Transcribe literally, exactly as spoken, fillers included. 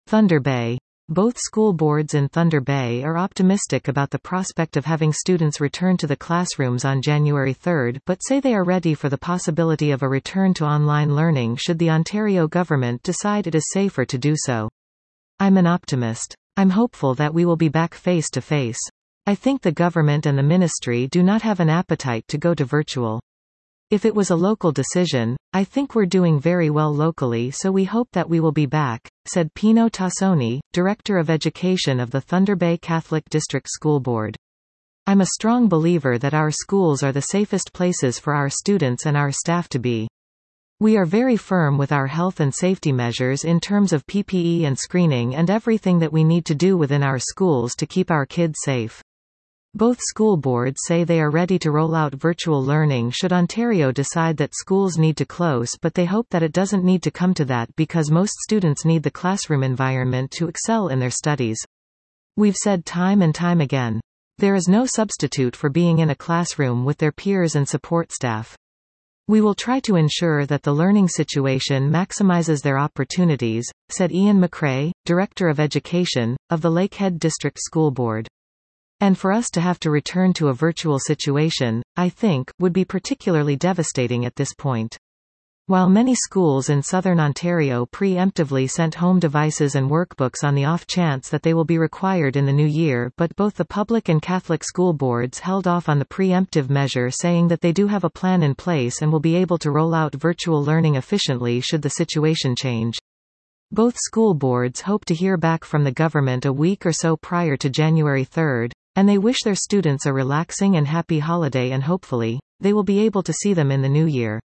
Thunder Bay. Both school boards in Thunder Bay are optimistic about the prospect of having students return to the classrooms on January third, but say they are ready for the possibility of a return to online learning should the Ontario government decide it is safer to do so. I'm an optimist. I'm hopeful that we will be back face to face. I think the government and the ministry do not have an appetite to go to virtual. If it was a local decision, I think we're doing very well locally, so we hope that we will be back, said Pino Tassoni, Director of Education of the Thunder Bay Catholic District School Board. I'm a strong believer that our schools are the safest places for our students and our staff to be. We are very firm with our health and safety measures in terms of P P E and screening and everything that we need to do within our schools to keep our kids safe. Both school boards say they are ready to roll out virtual learning should Ontario decide that schools need to close, but they hope that it doesn't need to come to that because most students need the classroom environment to excel in their studies. We've said time and time again, there is no substitute for being in a classroom with their peers and support staff. We will try to ensure that the learning situation maximizes their opportunities, said Ian McRae, Director of Education, of the Lakehead District School Board. And for us to have to return to a virtual situation, I think, would be particularly devastating at this point. While many schools in southern Ontario preemptively sent home devices and workbooks on the off chance that they will be required in the new year, but both the public and Catholic school boards held off on the preemptive measure, saying that they do have a plan in place and will be able to roll out virtual learning efficiently should the situation change. Both school boards hope to hear back from the government a week or so prior to January third, and they wish their students a relaxing and happy holiday, and hopefully, they will be able to see them in the new year.